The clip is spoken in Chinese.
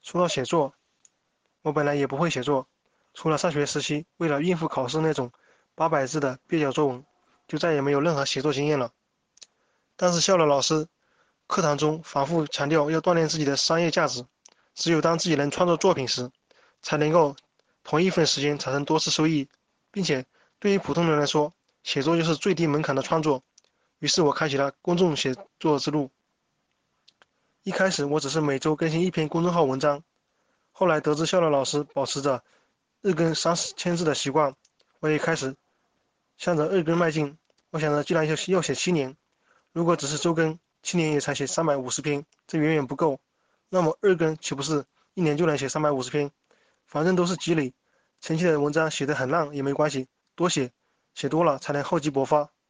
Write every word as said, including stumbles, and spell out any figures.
说到写作，我本来也不会写作，除了上学时期为了应付考试那种八百字的蹩脚作文，就再也没有任何写作经验了。但是笑了老师课堂中反复强调要锻炼自己的商业价值，只有当自己能创作作品时，才能够同一份时间产生多次收益，并且对于普通人来说，写作就是最低门槛的创作。于是我开启了公众写作之路。一开始我只是每周更新一篇公众号文章，后来得知笑乐老师保持着日更三千字的习惯，我也开始向着日更迈进。我想着，既然要要写七年，如果只是周更，七年也才写三百五十篇，这远远不够。那么日更岂不是一年就能写三百五十篇？反正都是积累，前期的文章写得很烂也没关系，多写，写多了才能厚积薄发。